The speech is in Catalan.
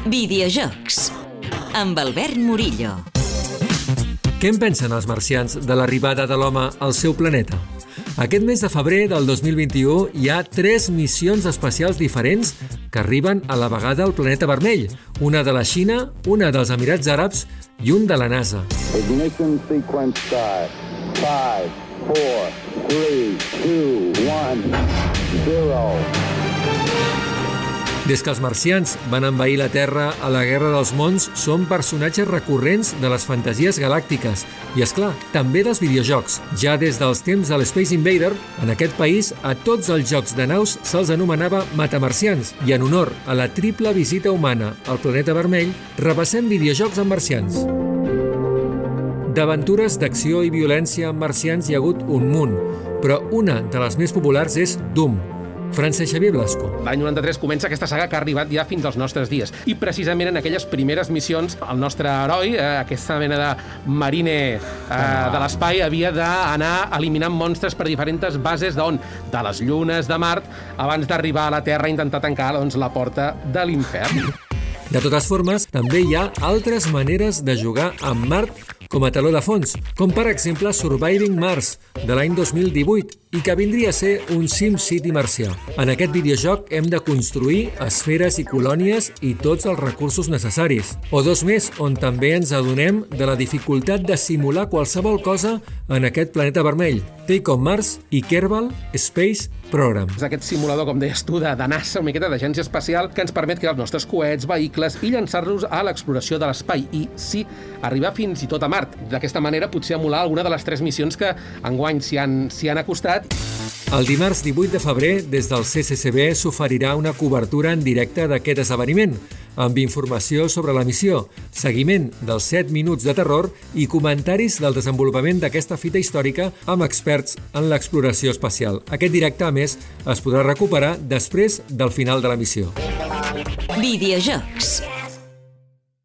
Videojocs amb Albert Murillo. Què en pensen els marcians de l'arribada de l'home al seu planeta? Aquest mes de febrer del 2021 hi ha 3 missions espacials diferents que arriben a la vegada al planeta vermell. Una de la Xina, una dels Emirats Àrabs i un de la NASA. Ignition sequence start. 5, 4, 3, 2, 1, 0. Des que els marcians van envair la Terra a la Guerra dels Mons, són personatges recurrents de les fantasies galàctiques i, és clar, també dels videojocs. Ja des dels temps de l'Space Invader, en aquest país, a tots els jocs de naus se'ls anomenava matamarcians i en honor a la triple visita humana al planeta vermell, repassem videojocs amb marcians. D'aventures d'acció i violència amb marcians hi ha hagut un munt, però una de les més populars és Doom. Francesc Xavier Blasco. L'any 93 comença aquesta saga que ha arribat ja fins als nostres dies. I precisament en aquelles primeres missions, el nostre heroi, aquesta mena de marine de l'espai, havia d'anar eliminant monstres per diferents bases d'on? De les llunes de Mart, abans d'arribar a la Terra a intentar tancar la porta de l'infern. De totes formes, també hi ha altres maneres de jugar amb Mart com a teló de fons, com per exemple Surviving Mars, de l'any 2018, i que vindria a ser un SimCity marcià. En aquest videojoc hem de construir esferes i colònies i tots els recursos necessaris. O dos més, on també ens adonem de la dificultat de simular qualsevol cosa en aquest planeta vermell. Take on Mars i Kerbal Space Program. És aquest simulador, com deies tu, de NASA, una miqueta d'agència espacial, que ens permet crear els nostres coets, vehicles i llançar-los a l'exploració de l'espai. I sí, arribar fins i tot a Mart. D'aquesta manera, potser emular alguna de les 3 missions que enguany s'hi han acostat. El dimarts 18 de febrer, des del CCCB, s'oferirà una cobertura en directe d'aquest esdeveniment, amb informació sobre la missió, seguiment dels 7 minuts de terror i comentaris del desenvolupament d'aquesta fita històrica amb experts en l'exploració espacial. Aquest directe, a més, es podrà recuperar després del final de la missió. Videojocs